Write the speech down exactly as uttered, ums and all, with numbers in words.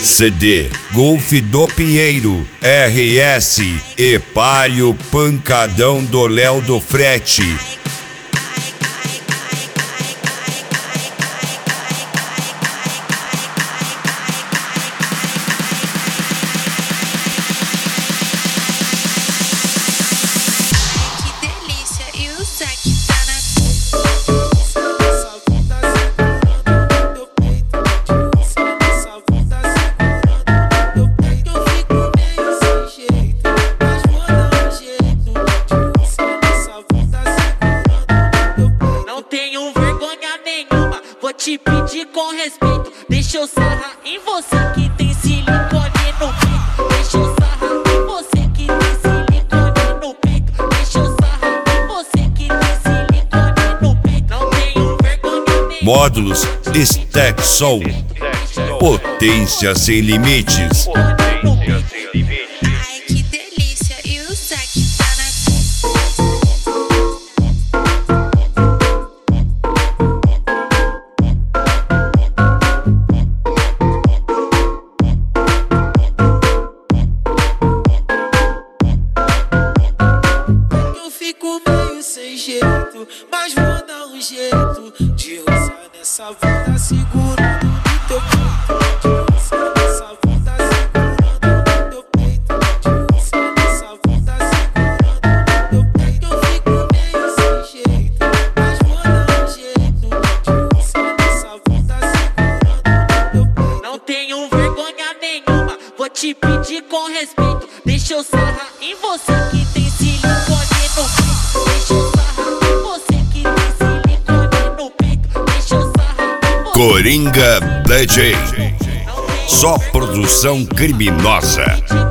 C D Golf do Pinheiro, R S e Palio Pancadão do Léo do Frete. Te pedir com respeito, deixa eu sarrar em você que tem silicone no peito. Deixa eu sarrar em você que tem silicone no peito. Deixa eu sarrar em você que tem silicone no peito. Não tenho vergonha nem. Módulos Stack Soul, potência sem limites. Ai, que delícia, e o saque tá na sem jeito, mas vou dar um jeito de roçar nessa bunda segurando no teu peito. De roçar nessa bunda segurando no teu peito. De roçar nessa bunda segurando no teu peito. Eu fico meio sem jeito, mas vou dar um jeito de roçar nessa bunda segurando no teu peito. Não tenho vergonha nenhuma, vou te pedir com respeito. Deixa eu sarrar em você que tem silicone no peito. Deixa eu sarrar em você que tem silicone no peito. Deixa eu sarrar em você. Coringa D J, só produção criminosa.